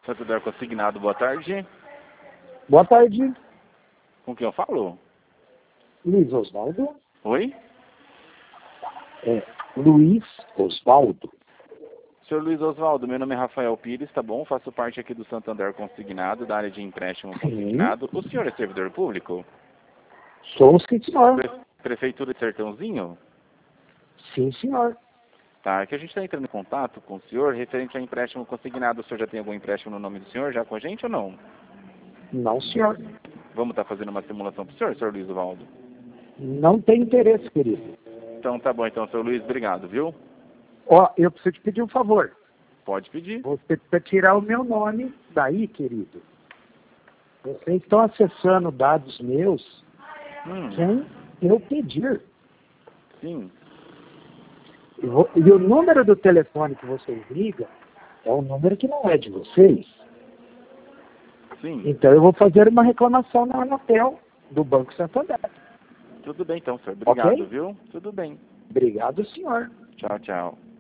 Santander Consignado, boa tarde. Boa tarde, Com quem eu falo? Luiz Osvaldo. Oi? Luiz Osvaldo. Senhor Luiz Osvaldo, meu nome é Rafael Pires, tá bom? Faço parte aqui do Santander Consignado, da área de empréstimo consignado. O senhor é servidor público? Sou sim, senhor. Prefeitura de Sertãozinho? Sim, senhor. Tá, é que a gente está entrando em contato com o senhor referente a empréstimo consignado. O senhor já tem algum empréstimo no nome do senhor já com a gente ou não? Não, senhor. Vamos estar fazendo uma simulação para o senhor Luiz Osvaldo? Não tem interesse, querido. Então tá bom, então, senhor Luiz, obrigado, viu? Ó, eu preciso te pedir um favor. Pode pedir. Você precisa tirar o meu nome daí, querido. Vocês estão acessando dados meus sem eu pedir. Sim. E o número do telefone que vocês ligam é um número que não é de vocês. Sim. Então eu vou fazer uma reclamação na Anatel do Banco Santander. Tudo bem então, senhor. Obrigado, Ok? viu? Tudo bem. Obrigado, senhor. Tchau, tchau.